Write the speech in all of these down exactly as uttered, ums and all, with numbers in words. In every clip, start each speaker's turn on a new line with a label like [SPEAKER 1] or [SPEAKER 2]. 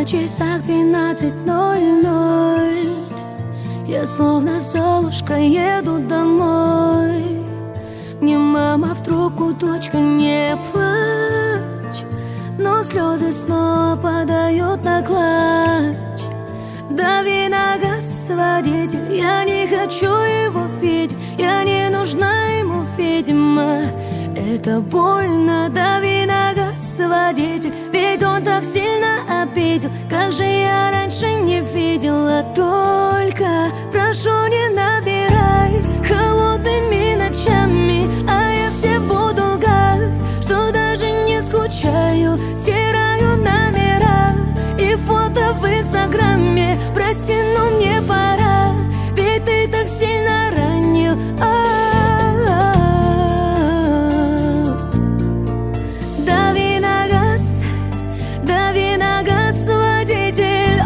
[SPEAKER 1] На часах двенадцать ноль ноль. Я словно Золушка еду домой. Мне мама в трубку: дочка, не плачь. Но слезы снова падают на клатч. Дави на газ, водитель, я не хочу его видеть. Я не нужна ему, видимо. Это больно. Дави на газ, водитель, ведь он так сильно обидел. Как же я раньше не видела. Только прошу, не набирай холодными ночами, а я все буду лгать, что даже не скучаю. Стираю номера и фото в инстаграме. Прости, но мне пора, ведь ты так сильно ранил. Дави на газ, дави на газ, водитель.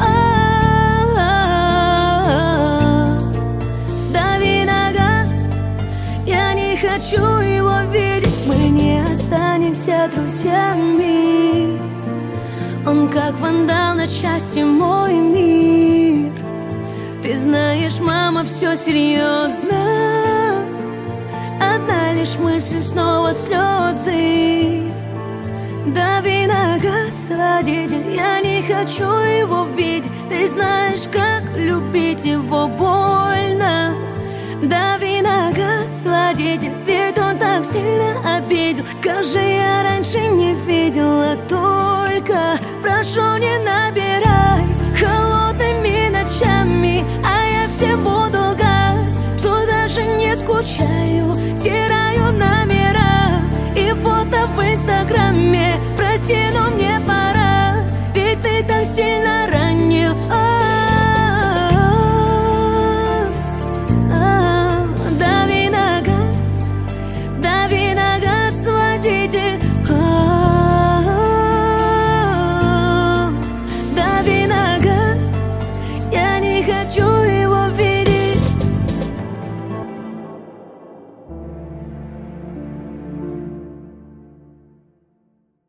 [SPEAKER 1] Дави на газ, я не хочу его видеть. Мы не останемся друзьями. Он как вандал на части мой мир. Ты знаешь, мама, все серьезно. Одна лишь мысль, снова слезы. Дави на газ, водитель, я не хочу его видеть. Ты знаешь, как любить его больно. Дави на газ, водитель, ведь он так сильно обидел. Как же я раньше не видела. Только прошу, не набирай